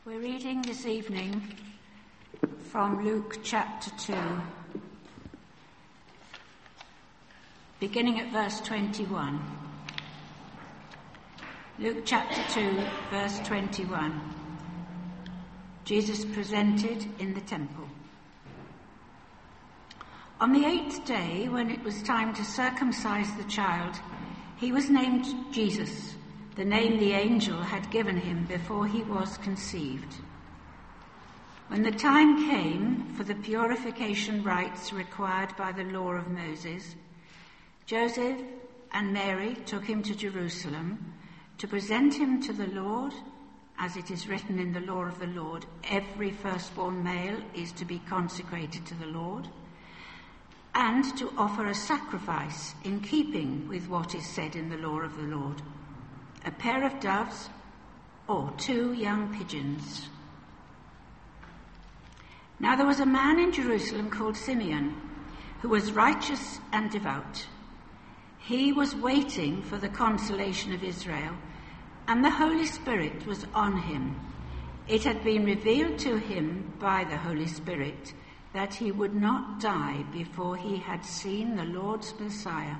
We're reading this evening from Luke chapter 2, beginning at verse 21. Luke chapter 2, verse 21. Jesus presented in the temple. On the 8th day, when it was time to circumcise the child, he was named Jesus, the name the angel had given him before he was conceived. When the time came for the purification rites required by the law of Moses, Joseph and Mary took him to Jerusalem to present him to the Lord. As it is written in the law of the Lord, every firstborn male is to be consecrated to the Lord, and to offer a sacrifice in keeping with what is said in the law of the Lord, a pair of doves or 2 young pigeons. Now there was a man in Jerusalem called Simeon, who was righteous and devout. He was waiting for the consolation of Israel, and the Holy Spirit was on him. It had been revealed to him by the Holy Spirit that he would not die before he had seen the Lord's Messiah.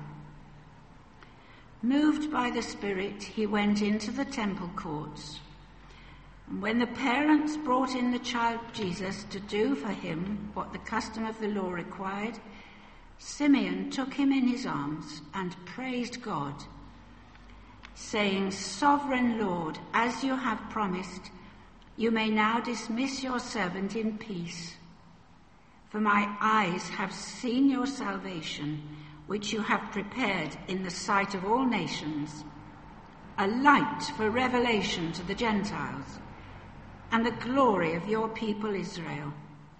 Moved by the Spirit, he went into the temple courts. And when the parents brought in the child Jesus to do for him what the custom of the law required, Simeon took him in his arms and praised God, saying, "Sovereign Lord, as you have promised, you may now dismiss your servant in peace. For my eyes have seen your salvation, which you have prepared in the sight of all nations, a light for revelation to the Gentiles, and the glory of your people Israel."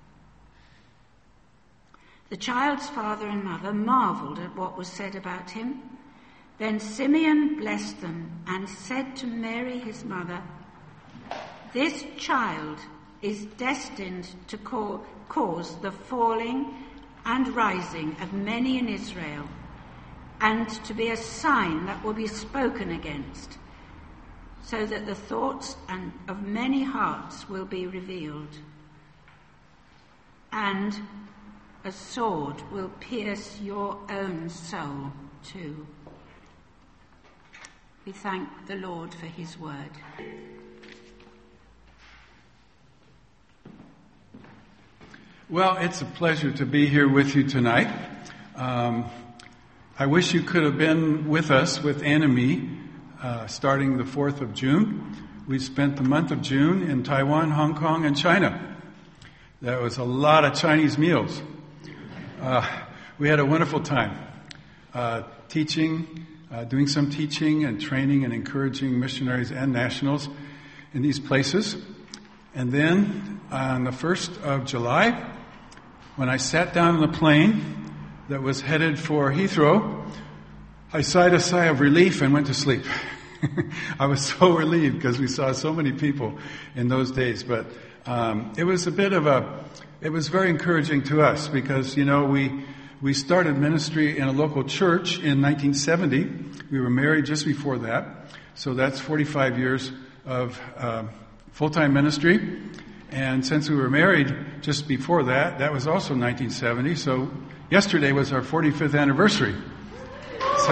The child's father and mother marveled at what was said about him. Then Simeon blessed them and said to Mary his mother, "This child is destined to cause the falling and rising of many in Israel, and to be a sign that will be spoken against, so that the thoughts of many hearts will be revealed. And a sword will pierce your own soul too." We thank the Lord for his word. Well, it's a pleasure to be here with you tonight. I wish you could have been with us, with Anne and me, starting the 4th of June. We spent the month of June in Taiwan, Hong Kong, and China. That was a lot of Chinese meals. We had a wonderful time teaching, doing some teaching and training and encouraging missionaries and nationals in these places. And then on the 1st of July, when I sat down on the plane that was headed for Heathrow, I sighed a sigh of relief and went to sleep. I was so relieved because we saw so many people in those days. But it was it was very encouraging to us because, we started ministry in a local church in 1970. We were married just before that. So that's 45 years of full-time ministry. And since we were married just before that, that was also 1970. So yesterday was our 45th anniversary. So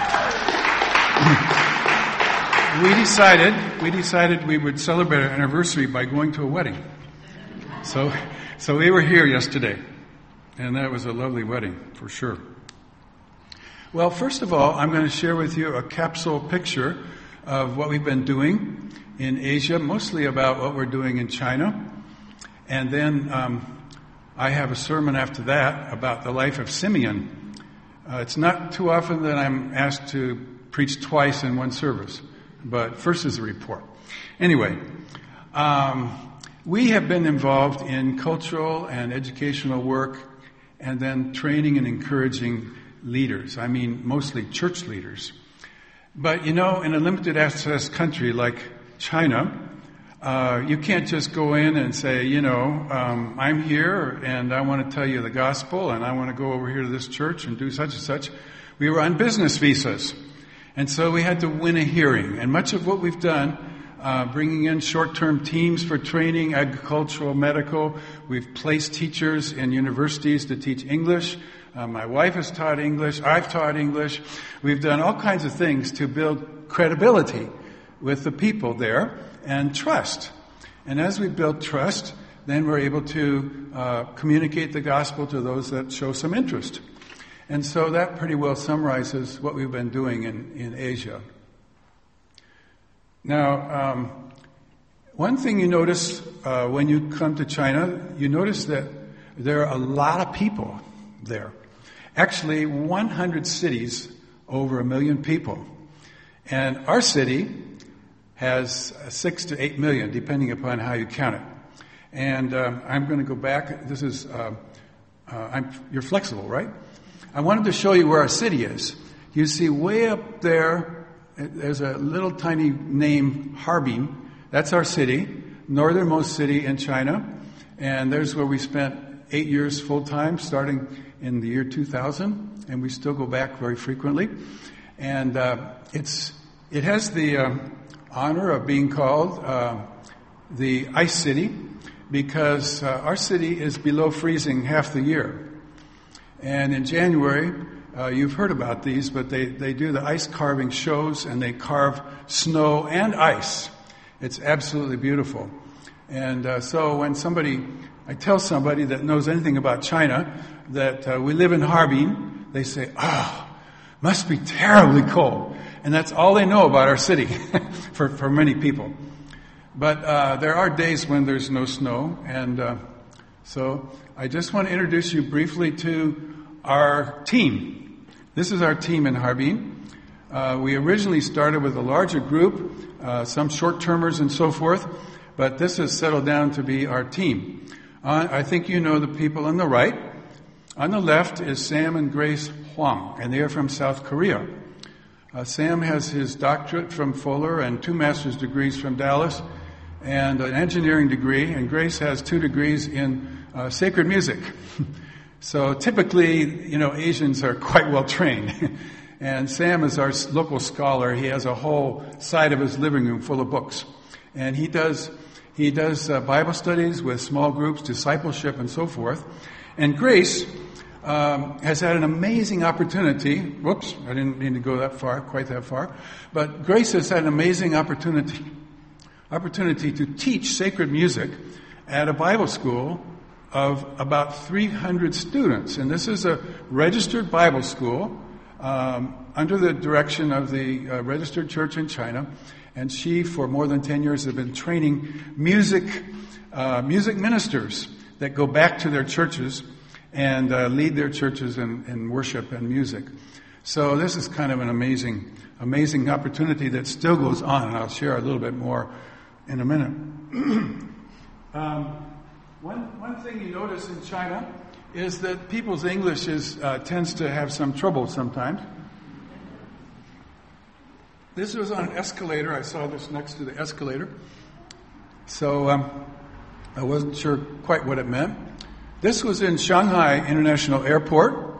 we decided we would celebrate our anniversary by going to a wedding. So we were here yesterday, and that was a lovely wedding for sure. Well, first of all, I'm going to share with you a capsule picture of what we've been doing in Asia, mostly about what we're doing in China. And then I have a sermon after that about the life of Simeon. It's not too often that I'm asked to preach twice in one service, but first is a report. Anyway, we have been involved in cultural and educational work and then training and encouraging leaders. I mean, mostly church leaders. But, in a limited access country like China, you can't just go in and say, I'm here and I want to tell you the gospel and I want to go over here to this church and do such and such. We were on business visas. And so we had to win a hearing. And much of what we've done bringing in short-term teams for training, agricultural, medical. We've placed teachers in universities to teach English. My wife has taught English. I've taught English. We've done all kinds of things to build credibility with the people there and trust. And as we build trust, then we're able to communicate the gospel to those that show some interest. And so that pretty well summarizes what we've been doing in Asia. Now, one thing you notice when you come to China, you notice that there are a lot of people there. Actually, 100 cities, over 1 million people. And our city has 6 to 8 million, depending upon how you count it. And I'm going to go back. This is, you're flexible, right? I wanted to show you where our city is. You see way up there, there's a little tiny name, Harbin. That's our city, northernmost city in China. And there's where we spent 8 years full-time, starting in the year 2000. And we still go back very frequently. And it has the honor of being called the Ice City, because our city is below freezing half the year. And in January, you've heard about these, but they do the ice carving shows, and they carve snow and ice. It's absolutely beautiful. And so when I tell somebody that knows anything about China that we live in Harbin, they say, must be terribly cold. And that's all they know about our city for many people. But there are days when there's no snow, and so I just want to introduce you briefly to our team. This is our team in Harbin. We originally started with a larger group, some short-termers and so forth, but this has settled down to be our team. I think you know the people on the right. On the left is Sam and Grace Huang, and they are from South Korea. Sam has his doctorate from Fuller and 2 master's degrees from Dallas and an engineering degree, and Grace has 2 degrees in sacred music. So typically, Asians are quite well trained. And Sam is our local scholar. He has a whole side of his living room full of books. And he does Bible studies with small groups, discipleship, and so forth. And Grace has had an amazing opportunity. Whoops, I didn't mean to go quite that far. But Grace has had an amazing opportunity to teach sacred music at a Bible school of about 300 students. And this is a registered Bible school under the direction of the registered church in China. And she, for more than 10 years, has been training music ministers that go back to their churches and lead their churches in worship and music. So this is kind of an amazing opportunity that still goes on, and I'll share a little bit more in a minute. One thing you notice in China is that people's English tends to have some trouble sometimes. This was on an escalator. I saw this next to the escalator. So I wasn't sure quite what it meant. This was in Shanghai International Airport.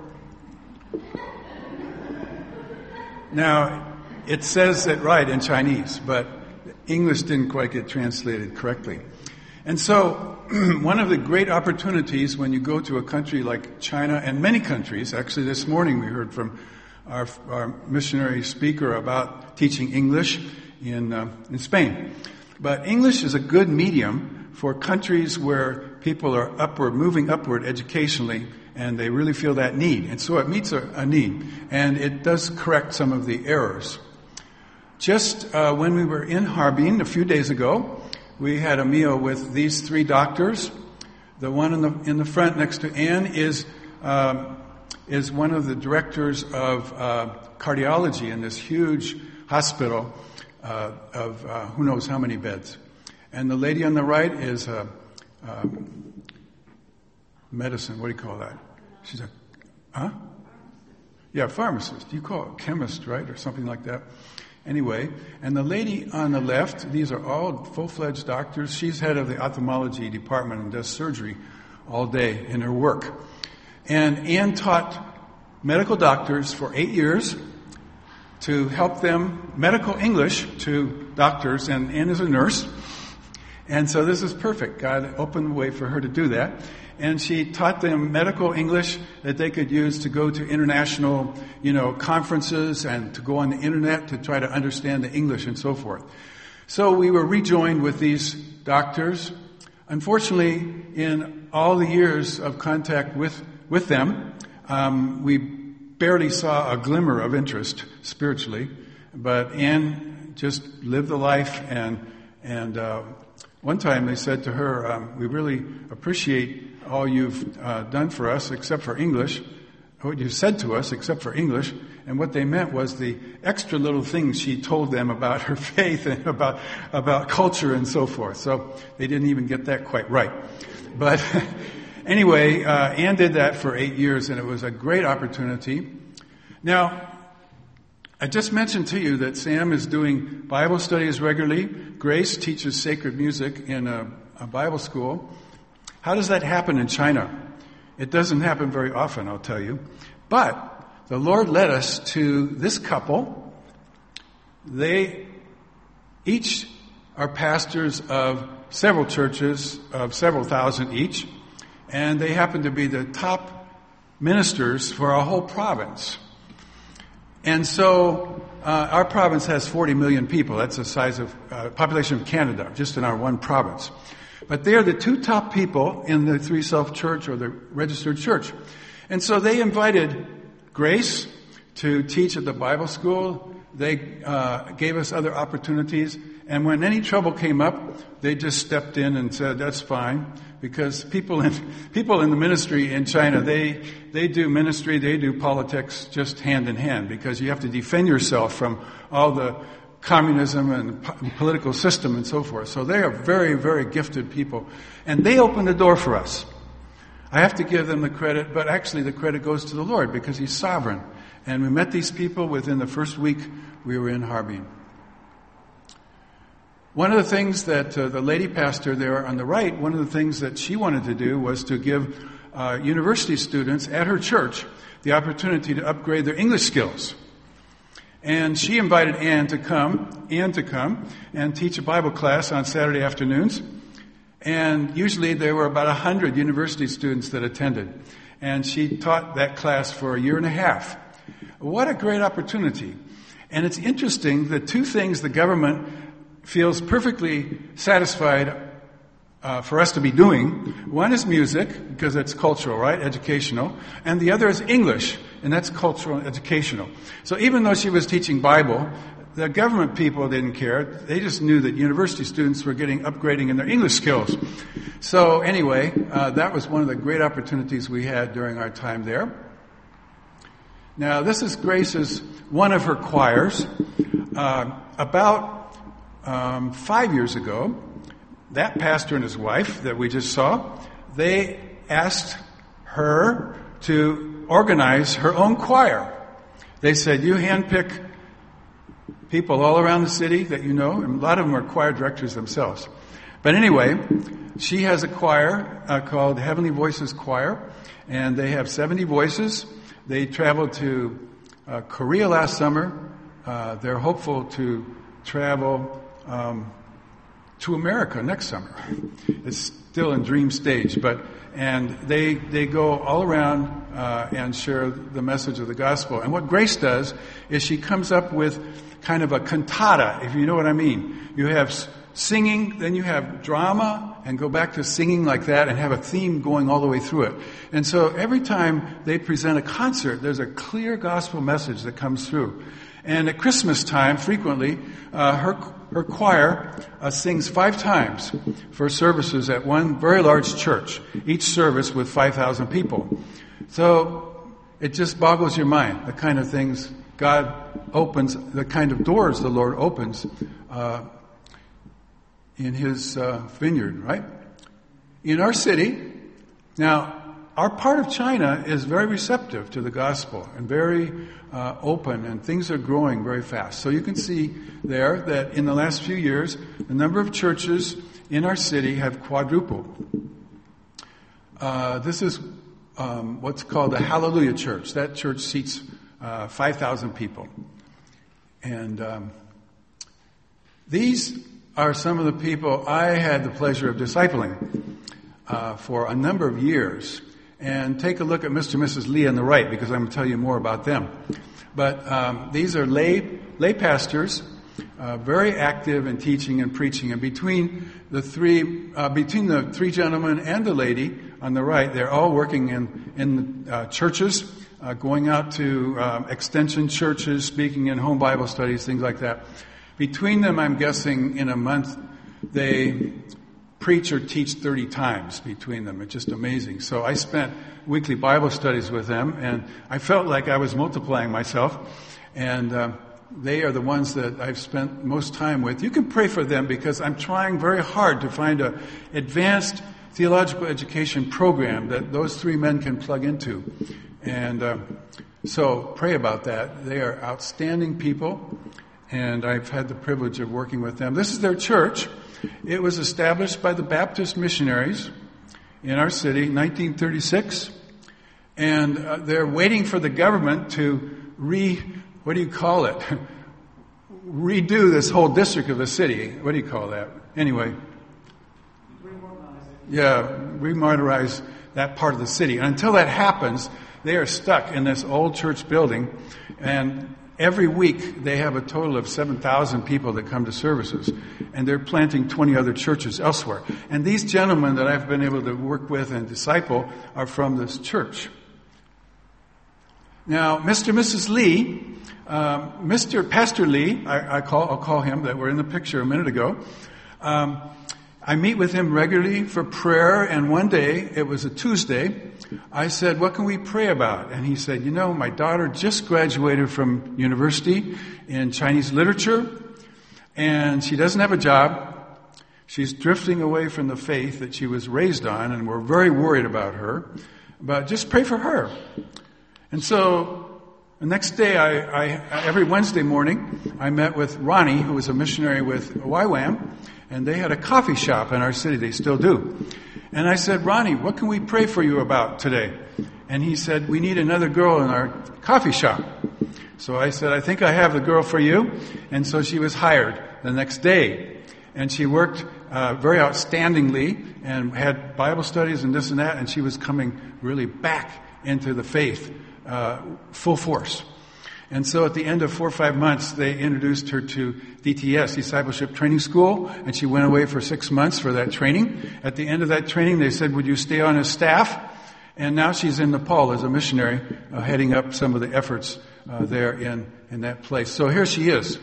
Now, it says it right in Chinese, but English didn't quite get translated correctly. And so, one of the great opportunities when you go to a country like China and many countries, actually this morning we heard from our missionary speaker about teaching English in Spain. But English is a good medium for countries where people are moving upward educationally, and they really feel that need. And so it meets a need, and it does correct some of the errors. Just when we were in Harbin a few days ago, we had a meal with these 3 doctors. The one in the front next to Anne is one of the directors of cardiology in this huge hospital of who knows how many beds. And the lady on the right is medicine. What do you call that? She's pharmacist. You call it chemist, right? Or something like that. Anyway, and the lady on the left, these are all full-fledged doctors. She's head of the ophthalmology department and does surgery all day in her work. And Anne taught medical doctors for 8 years to help them medical English to doctors and as a nurse. And so this is perfect. God opened the way for her to do that. And she taught them medical English that they could use to go to international, conferences and to go on the internet to try to understand the English and so forth. So we were rejoined with these doctors. Unfortunately, in all the years of contact with them, we barely saw a glimmer of interest spiritually. But Anne just lived the life, and one time they said to her, we really appreciate all you've done for us except for English, what you said to us except for English. And what they meant was the extra little things she told them about her faith and about culture and so forth. So they didn't even get that quite right. But anyway, Anne did that for 8 years, and it was a great opportunity. Now, I just mentioned to you that Sam is doing Bible studies regularly. Grace teaches sacred music in a Bible school. How does that happen in China? It doesn't happen very often, I'll tell you. But the Lord led us to this couple. They each are pastors of several churches, of several thousand each, and they happen to be the top ministers for our whole province. And so our province has 40 million people. That's the size of population of Canada, just in our one province. But they are the two top people in the Three Self Church or the registered church. And so they invited Grace to teach at the Bible school. They gave us other opportunities. And when any trouble came up, they just stepped in and said, that's fine. Because people in the ministry in China, they do ministry, they do politics just hand in hand. Because you have to defend yourself from all the communism and political system and so forth. So they are very, very gifted people. And they opened the door for us. I have to give them the credit, but actually the credit goes to the Lord because He's sovereign. And we met these people within the first week we were in Harbin. One of the things that the lady pastor there on the right, one of the things that she wanted to do was to give university students at her church the opportunity to upgrade their English skills. And she invited Anne to come and teach a Bible class on Saturday afternoons. And usually there were about 100 university students that attended. And she taught that class for a year and a half. What a great opportunity. And it's interesting, the two things the government feels perfectly satisfied for us to be doing. One is music, because it's cultural, right? Educational. And the other is English, and that's cultural and educational. So even though she was teaching Bible, the government people didn't care. They just knew that university students were upgrading in their English skills. So anyway, that was one of the great opportunities we had during our time there. Now, this is Grace's, one of her choirs. About 5 years ago, that pastor and his wife that we just saw, they asked her to organize her own choir. They said, you handpick people all around the city that you know, and a lot of them are choir directors themselves. But anyway, she has a choir called Heavenly Voices Choir, and they have 70 voices. They traveled to Korea last summer. They're hopeful to travel to America next summer. It's still in dream stage, and they go all around and share the message of the gospel. And what Grace does is she comes up with kind of a cantata, if you know what I mean. You have singing, then you have drama, and go back to singing like that, and have a theme going all the way through it. And so every time they present a concert, there's a clear gospel message that comes through. And at Christmas time, frequently, her choir sings 5 times for services at one very large church, each service with 5,000 people. So it just boggles your mind, the kind of things God opens, the kind of doors the Lord opens in His vineyard, right? In our city, now, our part of China is very receptive to the gospel and very open, and things are growing very fast. So you can see there that in the last few years, the number of churches in our city have quadrupled. This is what's called the Hallelujah Church. That church seats 5,000 people. And these are some of the people I had the pleasure of discipling for a number of years. And take a look at Mr. and Mrs. Lee on the right, because I'm going to tell you more about them. But these are lay pastors, very active in teaching and preaching. And between the three gentlemen and the lady on the right, they're all working in churches, going out to extension churches, speaking in home Bible studies, things like that. Between them, I'm guessing in a month, they preach or teach 30 times between them. It's just amazing. So I spent weekly Bible studies with them, and I felt like I was multiplying myself. And they are the ones that I've spent most time with. You can pray for them, because I'm trying very hard to find an advanced theological education program that those three men can plug into. And so pray about that. They are outstanding people, and I've had the privilege of working with them. This is their church. It was established by the Baptist missionaries in our city, 1936. And they're waiting for the government to redo this whole district of the city. What do you call that? Anyway. Remodelize that part of the city. And until that happens, they are stuck in this old church building. And every week they have a total of 7,000 people that come to services. And they're planting 20 other churches elsewhere. And these gentlemen that I've been able to work with and disciple are from this church. Now, Mr. and Mrs. Lee, Pastor Lee, I'll call him, that were in the picture a minute ago. I meet with him regularly for prayer, and one day, it was a Tuesday, I said, what can we pray about? And he said, my daughter just graduated from university in Chinese literature, and she doesn't have a job. She's drifting away from the faith that she was raised on, and we're very worried about her. But just pray for her. And so the next day, every Wednesday morning, I met with Ronnie, who was a missionary with YWAM, and they had a coffee shop in our city. They still do. And I said, Ronnie, what can we pray for you about today? And he said, we need another girl in our coffee shop. So I said, I think I have the girl for you. And so she was hired the next day. And she worked very outstandingly and had Bible studies and this and that. And she was coming really back into the faith full force. And so at the end of 4 or 5 months, they introduced her to DTS, Discipleship Training School, and she went away for 6 months for that training. At the end of that training, they said, would you stay on as staff? And now she's in Nepal as a missionary, heading up some of the efforts there in that place. So here she is.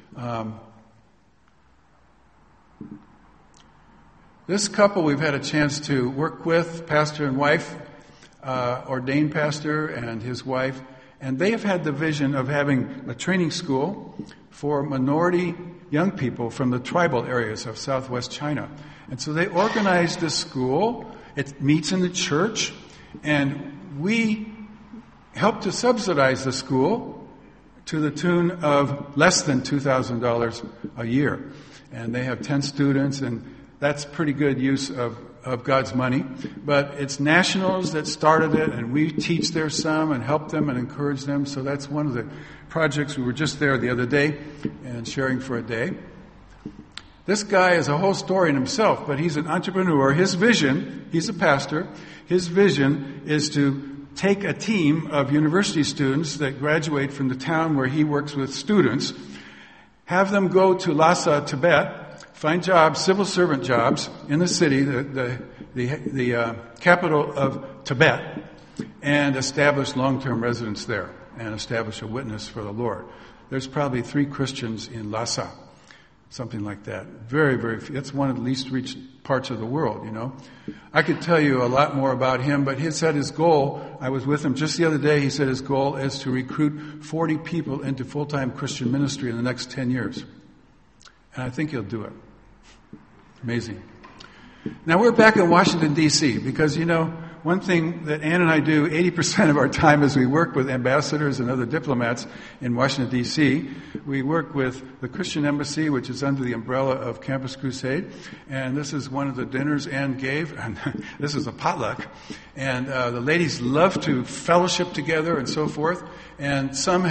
This couple we've had a chance to work with, pastor and wife, ordained pastor and his wife. And they have had the vision of having a training school for minority young people from the tribal areas of southwest China. And so they organized this school. It meets in the church. And we help to subsidize the school to the tune of less than $2,000 a year. And they have 10 students, and that's pretty good use of God's money. But it's nationals that started it, and we teach there some and help them and encourage them. So that's one of the projects. We were just there the other day and sharing for a day. This guy is a whole story in himself, but he's an entrepreneur. His vision, he's a pastor, his vision is to take a team of university students that graduate from the town where he works with students, have them go to Lhasa, Tibet, find jobs, civil servant jobs in the city, the capital of Tibet, and establish long-term residence there and establish a witness for the Lord. There's probably 3 Christians in Lhasa, something like that. Very, very few. It's one of the least reached parts of the world, I could tell you a lot more about him, but he said his goal, I was with him just the other day, he said his goal is to recruit 40 people into full-time Christian ministry in the next 10 years. And I think he'll do it. Amazing. Now we're back in Washington, D.C., because, one thing that Ann and I do 80% of our time is we work with ambassadors and other diplomats in Washington, D.C. We work with the Christian Embassy, which is under the umbrella of Campus Crusade. And this is one of the dinners Ann gave. And this is a potluck. And the ladies love to fellowship together and so forth. And some have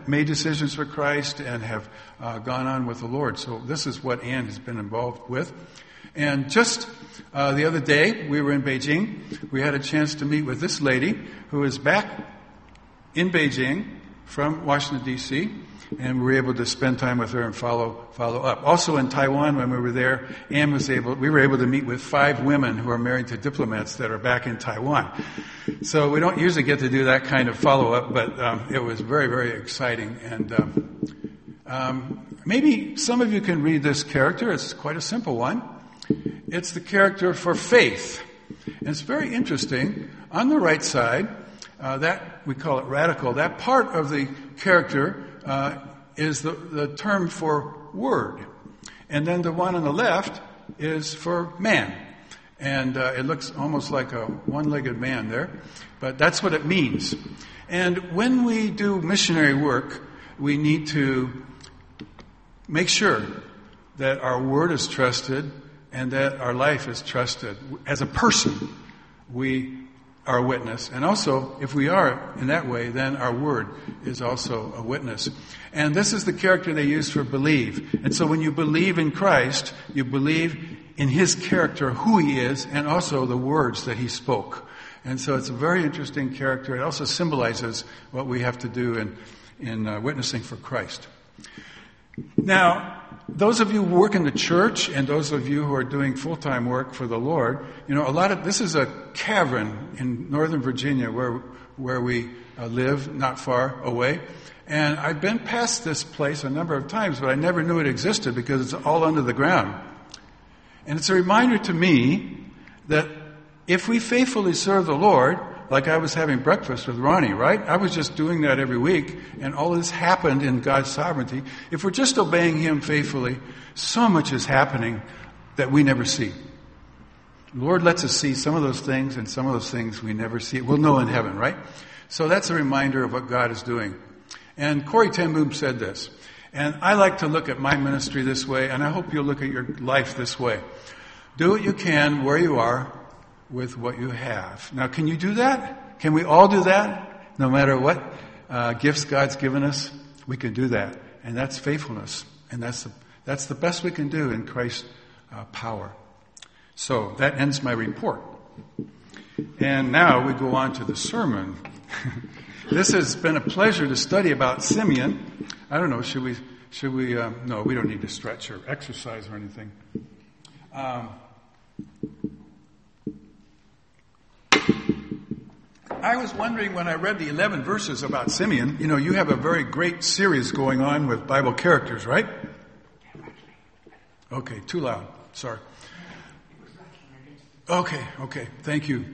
made decisions for Christ and have gone on with the Lord. So this is what Ann has been involved with. And just the other day, we were in Beijing. We had a chance to meet with this lady who is back in Beijing from Washington, D.C., and we were able to spend time with her and follow up. Also in Taiwan, when we were there, we were able to meet with 5 women who are married to diplomats that are back in Taiwan. So we don't usually get to do that kind of follow-up, but it was very, very exciting. And maybe some of you can read this character. It's quite a simple one. It's the character for faith. And it's very interesting. On the right side, that we call it radical, that part of the character is the term for word. And then the one on the left is for man. And it looks almost like a one-legged man there. But that's what it means. And when we do missionary work, we need to make sure that our word is trusted and that our life is trusted. As a person, we are a witness. And also, if we are in that way, then our word is also a witness. And this is the character they use for believe. And so when you believe in Christ, you believe in His character, who He is, and also the words that He spoke. And so it's a very interesting character. It also symbolizes what we have to do in witnessing for Christ. Now, those of you who work in the church and those of you who are doing full-time work for the Lord, this is a cavern in Northern Virginia where we live, not far away. And I've been past this place a number of times, but I never knew it existed because it's all under the ground. And it's a reminder to me that if we faithfully serve the Lord, like I was having breakfast with Ronnie, right? I was just doing that every week, and all this happened in God's sovereignty. If we're just obeying Him faithfully, so much is happening that we never see. The Lord lets us see some of those things, and some of those things we never see. We'll know in heaven, right? So that's a reminder of what God is doing. And Corrie ten Boom said this, and I like to look at my ministry this way, and I hope you'll look at your life this way. Do what you can where you are, with what you have. Now, can you do that? Can we all do that? No matter what gifts God's given us, we can do that. And that's faithfulness. And that's the best we can do in Christ's power. So that ends my report. And now we go on to the sermon. This has been a pleasure to study about Simeon. I don't know, should we, no, we don't need to stretch or exercise or anything. I was wondering when I read the 11 verses about Simeon, you have a very great series going on with Bible characters, right? Okay, too loud. Sorry. Okay, thank you.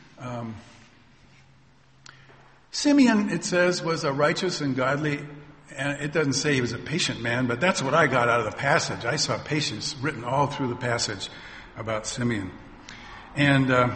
Simeon, it says, was a righteous and godly, and it doesn't say he was a patient man, but that's what I got out of the passage. I saw patience written all through the passage about Simeon. And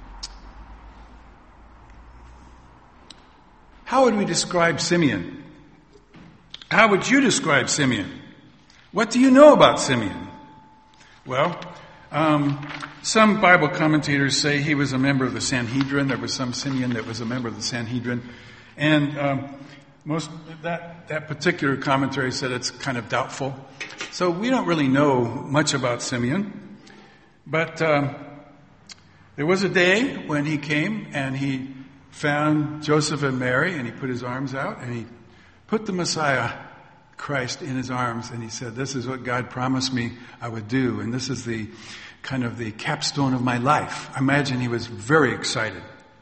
how would we describe Simeon? How would you describe Simeon? What do you know about Simeon? Well, some Bible commentators say he was a member of the Sanhedrin. There was some Simeon that was a member of the Sanhedrin. And that particular commentary said it's kind of doubtful. So we don't really know much about Simeon. But there was a day when he came and he found Joseph and Mary, and he put his arms out, and he put the Messiah, Christ, in his arms, and he said, this is what God promised me I would do, and this is the kind of the capstone of my life. I imagine he was very excited.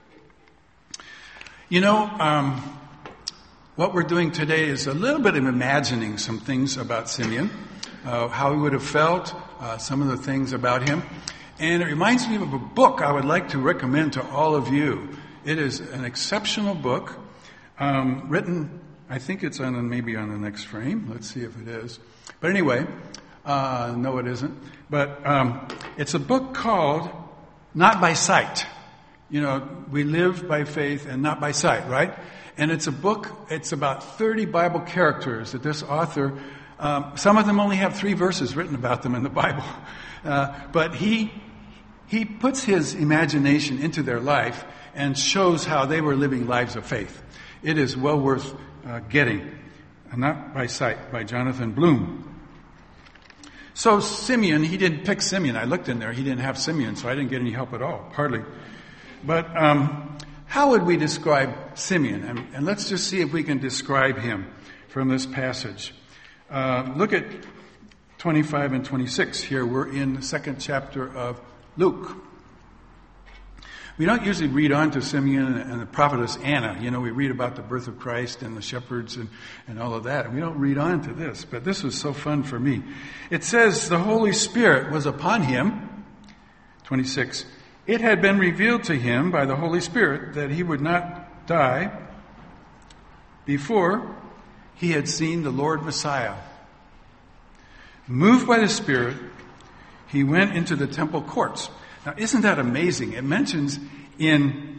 What we're doing today is a little bit of imagining some things about Simeon, how he would have felt, some of the things about him, and it reminds me of a book I would like to recommend to all of you. It is an exceptional book, written, I think it's maybe on the next frame. Let's see if it is. But anyway, no it isn't. But it's a book called Not by Sight. We live by faith and not by sight, right? And it's a book, it's about 30 Bible characters that this author, some of them only have 3 verses written about them in the Bible. But he puts his imagination into their life and shows how they were living lives of faith. It is well worth getting. Not by sight, by Jonathan Bloom. So Simeon, he didn't pick Simeon. I looked in there, he didn't have Simeon, so I didn't get any help at all, hardly. But how would we describe Simeon? And let's just see if we can describe him from this passage. Look at 25 and 26 here. We're in the second chapter of Luke. We don't usually read on to Simeon and the prophetess Anna. You know, we read about the birth of Christ and the shepherds and all of that. And we don't read on to this, but this was so fun for me. It says, the Holy Spirit was upon him. 26. It had been revealed to him by the Holy Spirit that he would not die before he had seen the Lord Messiah. Moved by the Spirit, he went into the temple courts. Now, isn't that amazing? It mentions in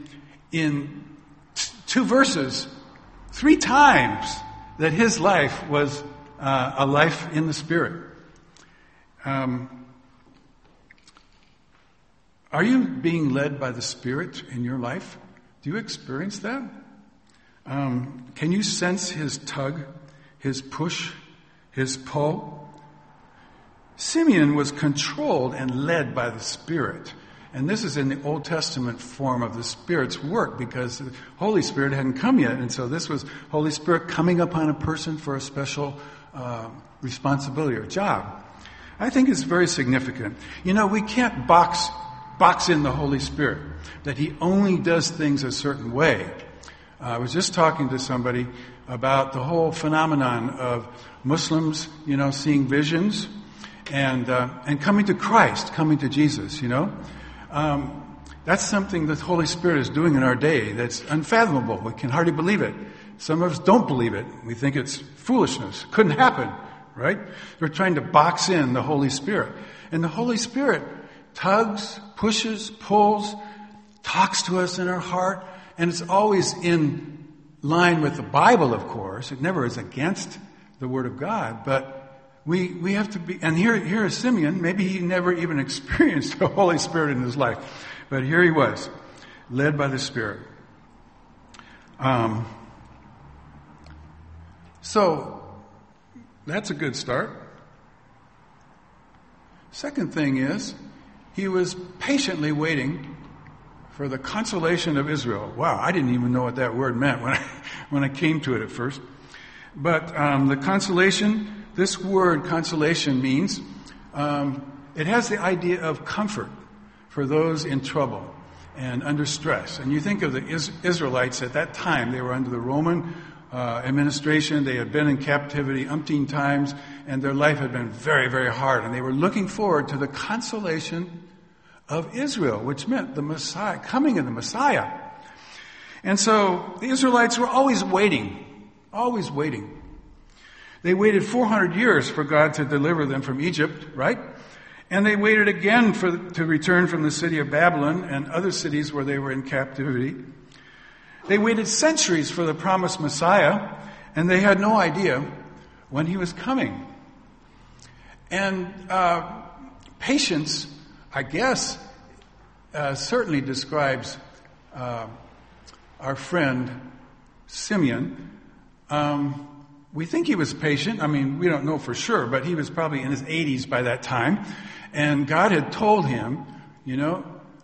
2 verses 3 times that his life was a life in the Spirit. Are you being led by the Spirit in your life? Do you experience that? Can you sense his tug, his push, his pull? Simeon was controlled and led by the Spirit. And this is in the Old Testament form of the Spirit's work because the Holy Spirit hadn't come yet. And so this was Holy Spirit coming upon a person for a special responsibility or job. I think it's very significant. You know, we can't box in the Holy Spirit, that he only does things a certain way. I was just talking to somebody about the whole phenomenon of Muslims, you know, seeing visions and coming to Christ, coming to Jesus, you know. That's something that the Holy Spirit is doing in our day that's unfathomable. We can hardly believe it. Some of us don't believe it. We think it's foolishness. It couldn't happen, right? We're trying to box in the Holy Spirit. And the Holy Spirit tugs, pushes, pulls, talks to us in our heart, and it's always in line with the Bible, of course. It never is against the Word of God, but we have to be, and here is Simeon. Maybe he never even experienced the Holy Spirit in his life, but here he was, led by the Spirit. So that's a good start. Second thing is, he was patiently waiting for the consolation of Israel. Wow, I didn't even know what that word meant when I came to it at first. But the consolation, this word consolation means, it has the idea of comfort for those in trouble and under stress. And you think of the Israelites at that time, they were under the Roman administration, they had been in captivity umpteen times, and their life had been very, very hard. And they were looking forward to the consolation of Israel, which meant the Messiah, coming of the Messiah. And so the Israelites were always waiting. Always waiting. They waited 400 years for God to deliver them from Egypt, right? And they waited again to return from the city of Babylon and other cities where they were in captivity. They waited centuries for the promised Messiah, and they had no idea when he was coming. And patience, I guess, certainly describes our friend Simeon. We think he was patient. I mean, we don't know for sure, but he was probably in his 80s by that time. And God had told him, you know,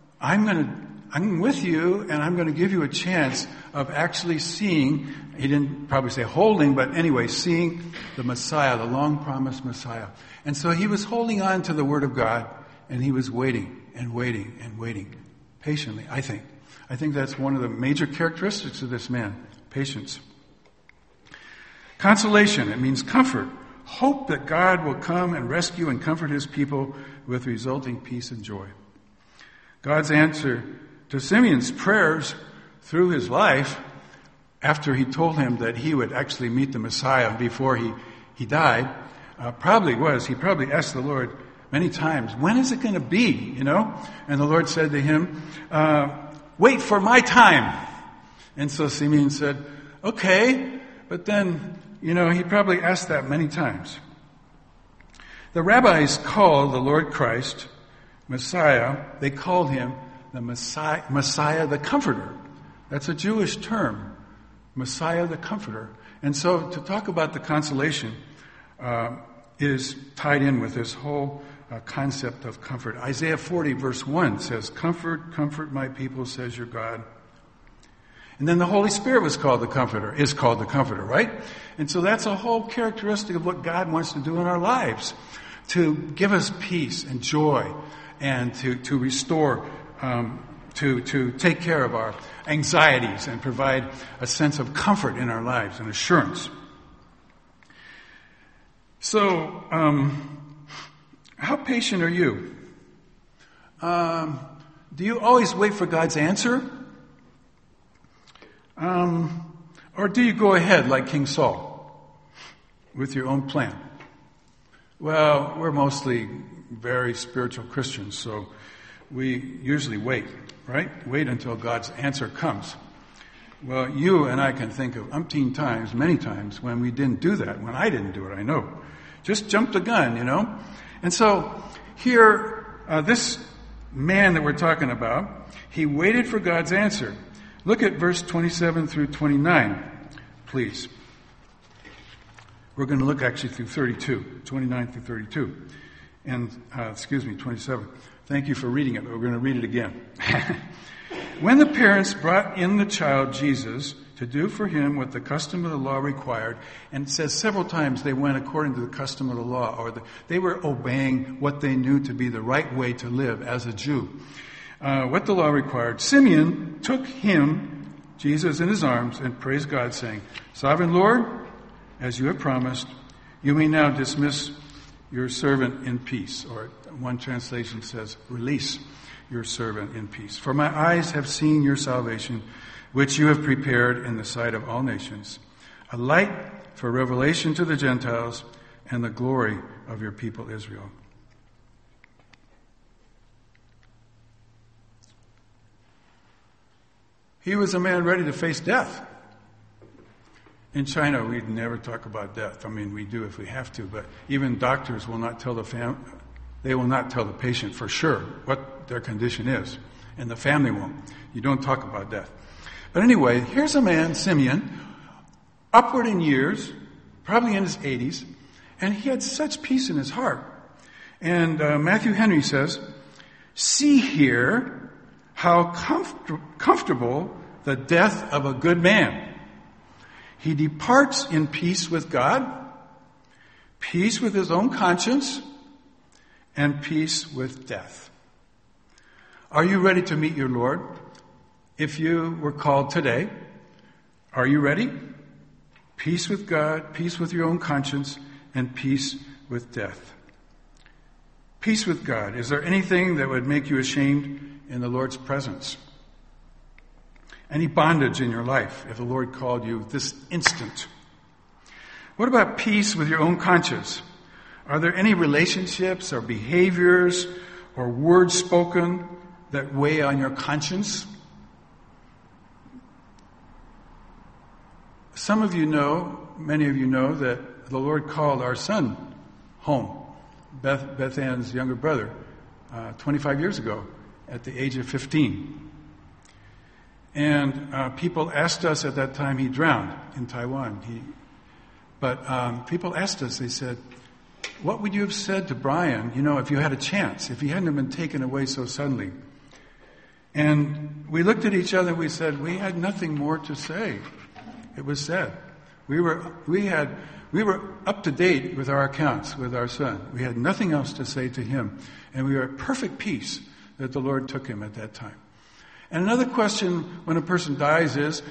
I'm with you, and I'm going to give you a chance of actually seeing, he didn't probably say holding, but anyway, seeing the Messiah, the long-promised Messiah. And so he was holding on to the Word of God, and he was waiting and waiting and waiting patiently, I think. I think that's one of the major characteristics of this man, patience. Consolation, it means comfort. Hope that God will come and rescue and comfort his people with resulting peace and joy. God's answer to Simeon's prayers through his life, after he told him that he would actually meet the Messiah before he died, he probably asked the Lord many times, when is it going to be, you know? And the Lord said to him, wait for my time. And so Simeon said, okay, but then, you know, he probably asked that many times. The rabbis called the Lord Christ, Messiah, they called him the Messiah the Comforter. That's a Jewish term, Messiah the Comforter. And so to talk about the consolation is tied in with this whole concept of comfort. Isaiah 40 verse 1 says, "Comfort, comfort my people, says your God." And then the Holy Spirit is called the Comforter, right? And so that's a whole characteristic of what God wants to do in our lives, to give us peace and joy, and to restore, to take care of our anxieties and provide a sense of comfort in our lives and assurance. So, how patient are you? Do you always wait for God's answer? Or do you go ahead like King Saul with your own plan? Well, we're mostly very spiritual Christians, so we usually wait, right? Wait until God's answer comes. Well, you and I can think of umpteen times, many times, when we didn't do that, when I didn't do it, I know. Just jumped the gun, And so here, this man that we're talking about, he waited for God's answer. Look at verse 27 through 29, please. We're going to look actually through 32, 29 through 32. And, 27. Thank you for reading it, but we're going to read it again. When the parents brought in the child Jesus to do for him what the custom of the law required, and it says several times they went according to the custom of the law, or they were obeying what they knew to be the right way to live as a Jew. What the law required, Simeon took him, Jesus, in his arms and praised God, saying, "Sovereign Lord, as you have promised, you may now dismiss your servant in peace." Or one translation says, "Release your servant in peace. For my eyes have seen your salvation, which you have prepared in the sight of all nations, a light for revelation to the Gentiles and the glory of your people Israel." He was a man ready to face death. In China, we never talk about death. I mean, we do if we have to, but even doctors will not tell they will not tell the patient for sure what their condition is, and the family won't. You don't talk about death. But anyway, here's a man, Simeon, upward in years, probably in his 80s, and he had such peace in his heart. And Matthew Henry says, "See here how comfortable the death of a good man. He departs in peace with God, peace with his own conscience, and peace with death." Are you ready to meet your Lord? If you were called today, are you ready? Peace with God, peace with your own conscience, and peace with death. Peace with God. Is there anything that would make you ashamed in the Lord's presence? Any bondage in your life if the Lord called you this instant? What about peace with your own conscience? Are there any relationships or behaviors or words spoken that weigh on your conscience? Some of you know, many of you know, that the Lord called our son home, Beth Ann's younger brother, 25 years ago at the age of 15. And people asked us at that time, he drowned in Taiwan. But people asked us, they said, "What would you have said to Brian, if you had a chance, if he hadn't been taken away so suddenly?" And we looked at each other and we said, we had nothing more to say. It was said. We were up to date with our accounts with our son. We had nothing else to say to him. And we were at perfect peace that the Lord took him at that time. And another question when a person dies is,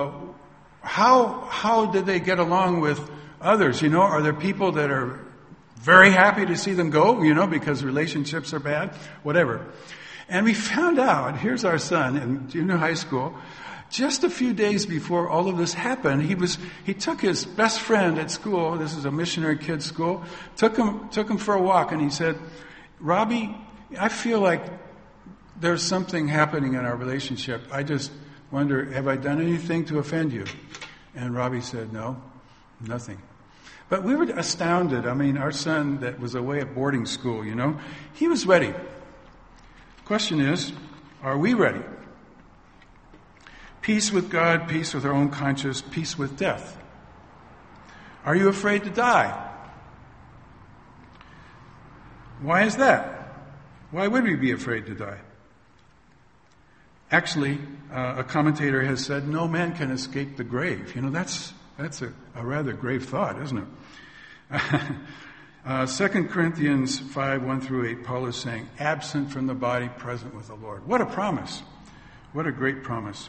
how did they get along with others? Are there people that are very happy to see them go, because relationships are bad? Whatever. And we found out, here's our son in junior high school, just a few days before all of this happened, he took his best friend at school, this is a missionary kids school, took him for a walk, and he said, "Robbie, I feel like there's something happening in our relationship. I just wonder, have I done anything to offend you?" And Robbie said, "No, nothing." But we were astounded. I mean, our son that was away at boarding school, he was ready. Question is, are we ready? Peace with God, peace with our own conscience, peace with death. Are you afraid to die? Why is that? Why would we be afraid to die? Actually, a commentator has said, no man can escape the grave. You know, that's a rather grave thought, isn't it? 2 Corinthians 5, 1 through 8, Paul is saying, absent from the body, present with the Lord. What a promise. What a great promise.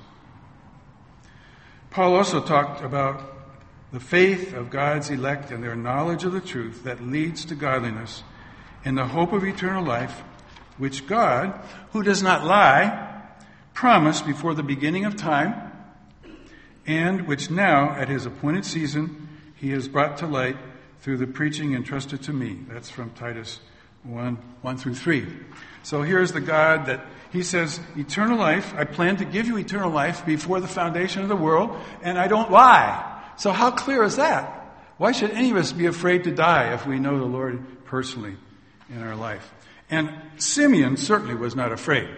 Paul also talked about the faith of God's elect and their knowledge of the truth that leads to godliness in the hope of eternal life, which God, who does not lie, promised before the beginning of time, and which now, at his appointed season, he has brought to light through the preaching entrusted to me. That's from Titus 1 through 3. So here's the God that he says, eternal life, I plan to give you eternal life before the foundation of the world, and I don't lie. So how clear is that? Why should any of us be afraid to die if we know the Lord personally in our life? And Simeon certainly was not afraid.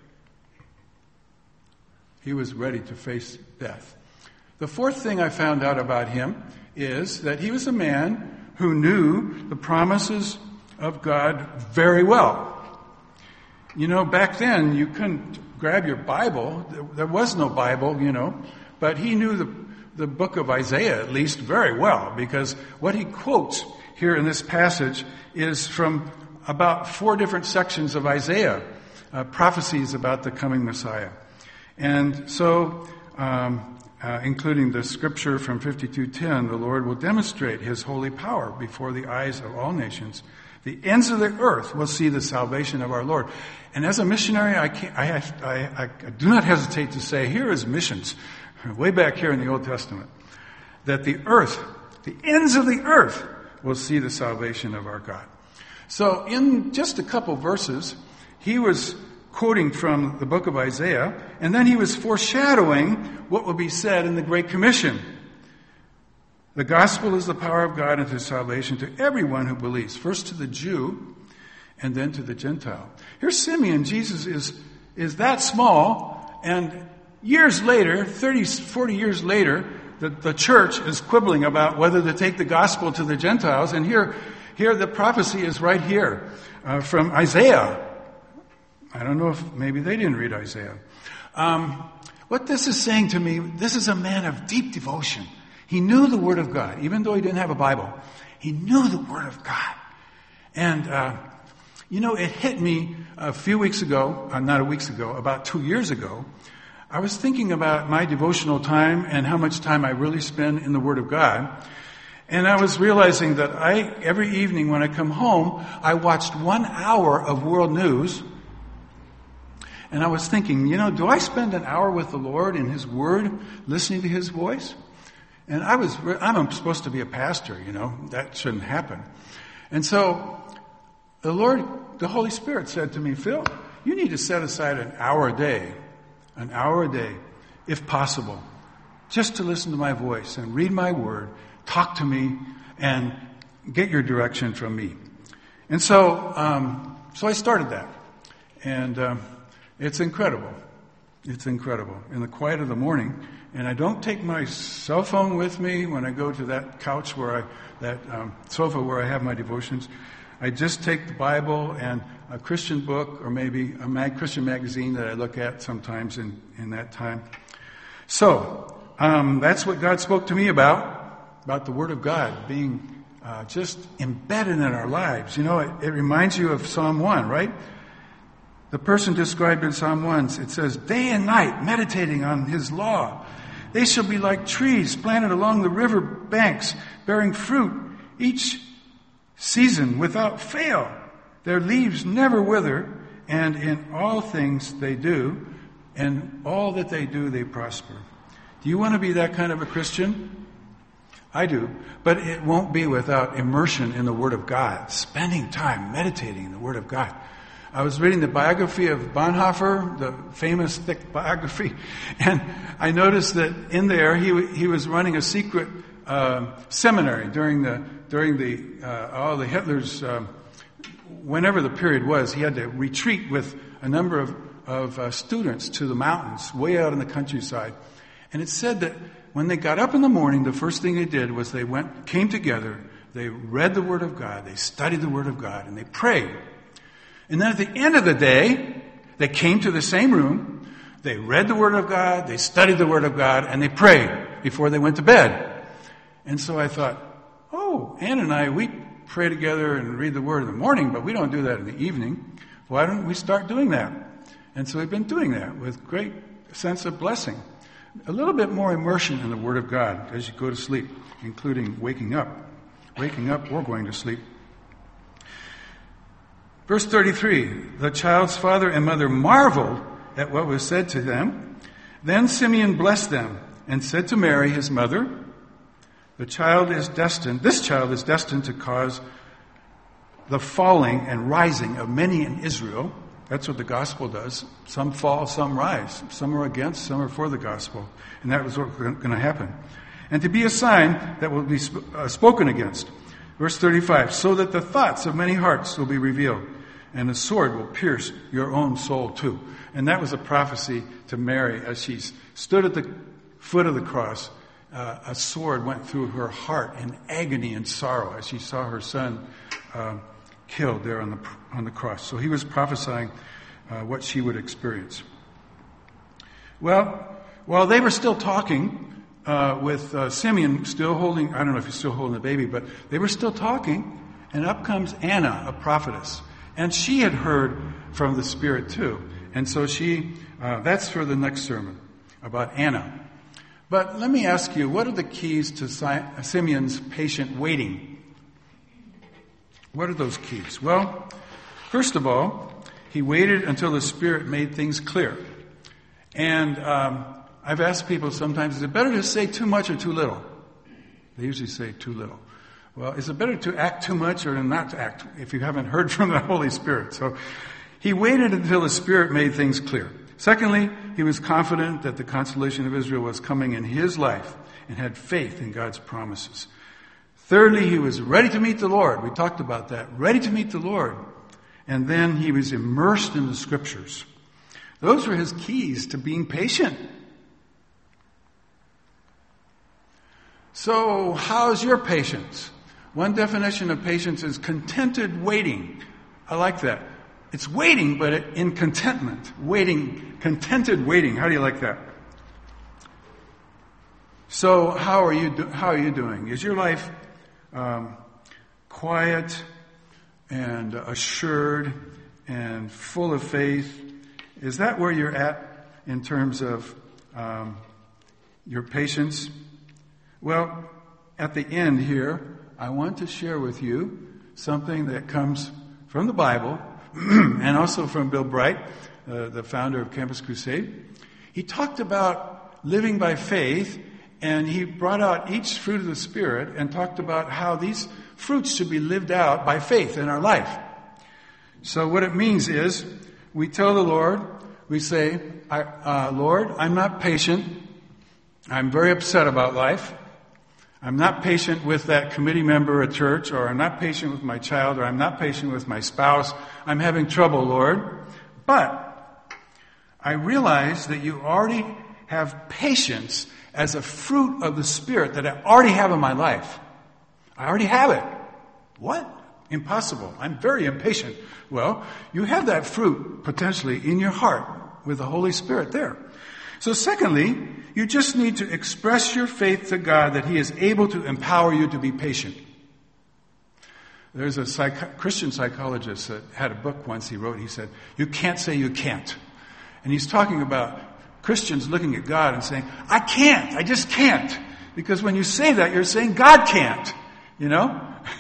He was ready to face death. The fourth thing I found out about him is that he was a man who knew the promises of God very well. You know, back then you couldn't grab your Bible. There was no Bible, you know, but he knew the book of Isaiah at least very well, because what he quotes here in this passage is from about 4 different sections of Isaiah, prophecies about the coming Messiah. And so, including the scripture from 52:10, the Lord will demonstrate his holy power before the eyes of all nations. The ends of the earth will see the salvation of our Lord. And as a missionary, I do not hesitate to say, here is missions, way back here in the Old Testament, that the ends of the earth will see the salvation of our God. So in just a couple verses, he was quoting from the book of Isaiah, and then he was foreshadowing what will be said in the Great Commission. The gospel is the power of God unto salvation to everyone who believes, first to the Jew and then to the Gentile. Here's Simeon. Jesus is that small, and years later, 30, 40 years later, the church is quibbling about whether to take the gospel to the Gentiles, and here the prophecy is right here from Isaiah. I don't know if maybe they didn't read Isaiah. What this is saying to me, this is a man of deep devotion. He knew the Word of God, even though he didn't have a Bible. He knew the Word of God. And, it hit me a few weeks ago, about 2 years ago. I was thinking about my devotional time and how much time I really spend in the Word of God. And I was realizing that every evening when I come home, I watched 1 hour of world news. And I was thinking, do I spend an hour with the Lord in His Word, listening to His voice? And I'm supposed to be a pastor, that shouldn't happen. And so the Holy Spirit said to me, Phil, you need to set aside an hour a day, if possible, just to listen to my voice and read my Word, talk to me, and get your direction from me. And so I started that. And it's incredible. It's incredible. In the quiet of the morning, and I don't take my cell phone with me when I go to that couch sofa where I have my devotions. I just take the Bible and a Christian book, or maybe a Christian magazine that I look at sometimes in that time. So, that's what God spoke to me about the Word of God being just embedded in our lives. It reminds you of Psalm 1, right? The person described in Psalm 1, it says, day and night meditating on His law. They shall be like trees planted along the river banks, bearing fruit each season without fail. Their leaves never wither, and in all things they do, and all that they do, they prosper. Do you want to be that kind of a Christian? I do. But it won't be without immersion in the Word of God, spending time meditating in the Word of God. I was reading the biography of Bonhoeffer, the famous thick biography, and I noticed that in there he was running a secret seminary during all the Hitler's whenever the period was. He had to retreat with a number of students to the mountains, way out in the countryside, and it said when they got up in the morning, the first thing they did was they came together, they read the Word of God, they studied the Word of God, and they prayed. And then at the end of the day, they came to the same room, they read the Word of God, they studied the Word of God, and they prayed before they went to bed. And so I thought, Ann and I, we pray together and read the Word in the morning, but we don't do that in the evening. Why don't we start doing that? And so we've been doing that with great sense of blessing. A little bit more immersion in the Word of God as you go to sleep, including waking up or going to sleep. Verse 33, the child's father and mother marveled at what was said to them. Then Simeon blessed them and said to Mary, his mother, this child is destined to cause the falling and rising of many in Israel. That's what the gospel does. Some fall, some rise. Some are against, some are for the gospel. And that was what's going to happen. And to be a sign that will be spoken against. Verse 35, so that the thoughts of many hearts will be revealed, and the sword will pierce your own soul too. And that was a prophecy to Mary as she stood at the foot of the cross. A sword went through her heart in agony and sorrow as she saw her son killed there on the cross. So he was prophesying what she would experience. Well, while they were still talking, with Simeon still holding, I don't know if he's still holding the baby, but they were still talking, and up comes Anna, a prophetess. And she had heard from the Spirit too. And so that's for the next sermon, about Anna. But let me ask you, what are the keys to Simeon's patient waiting? What are those keys? Well, first of all, he waited until the Spirit made things clear. And I've asked people sometimes, is it better to say too much or too little? They usually say too little. Well, is it better to act too much or not to act if you haven't heard from the Holy Spirit? So he waited until the Spirit made things clear. Secondly, he was confident that the consolation of Israel was coming in his life and had faith in God's promises. Thirdly, he was ready to meet the Lord. We talked about that. Ready to meet the Lord. And then he was immersed in the Scriptures. Those were his keys to being patient. So, how's your patience? One definition of patience is contented waiting. I like that. It's waiting, but in contentment. Waiting, contented waiting. How do you like that? So, how are you doing? Is your life quiet and assured and full of faith? Is that where you're at in terms of your patience? Well, at the end here, I want to share with you something that comes from the Bible and also from Bill Bright, the founder of Campus Crusade. He talked about living by faith, and he brought out each fruit of the Spirit and talked about how these fruits should be lived out by faith in our life. So what it means is, we tell the Lord, we say, Lord, I'm not patient. I'm very upset about life. I'm not patient with that committee member at church, or I'm not patient with my child, or I'm not patient with my spouse. I'm having trouble, Lord. But I realize that you already have patience as a fruit of the Spirit that I already have in my life. I already have it. What? Impossible. I'm very impatient. Well, you have that fruit potentially in your heart with the Holy Spirit there. So secondly, you just need to express your faith to God that He is able to empower you to be patient. There's a Christian psychologist that had a book once he wrote. He said, you can't say you can't. And he's talking about Christians looking at God and saying, I can't. I just can't. Because when you say that, you're saying God can't. You know?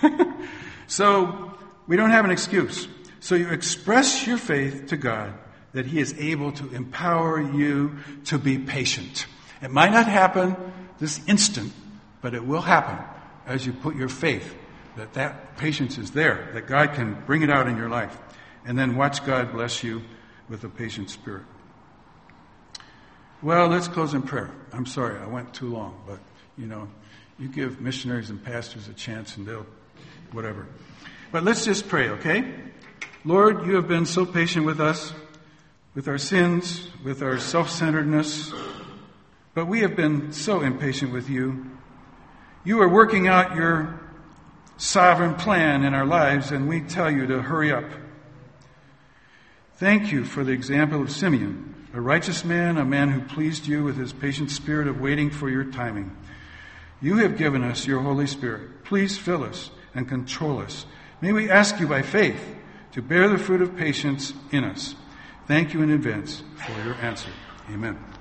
So we don't have an excuse. So you express your faith to God that He is able to empower you to be patient. It might not happen this instant, but it will happen as you put your faith that patience is there, that God can bring it out in your life. And then watch God bless you with a patient spirit. Well, let's close in prayer. I'm sorry, I went too long, but, you give missionaries and pastors a chance and they'll, whatever. But let's just pray, okay? Lord, you have been so patient with us, with our sins, with our self-centeredness, But we have been so impatient with you. You are working out your sovereign plan in our lives, and we tell you to hurry up. Thank you for the example of Simeon, a righteous man, a man who pleased you with his patient spirit of waiting for your timing. You have given us your Holy Spirit. Please fill us and control us. May we ask you by faith to bear the fruit of patience in us. Thank you in advance for your answer. Amen.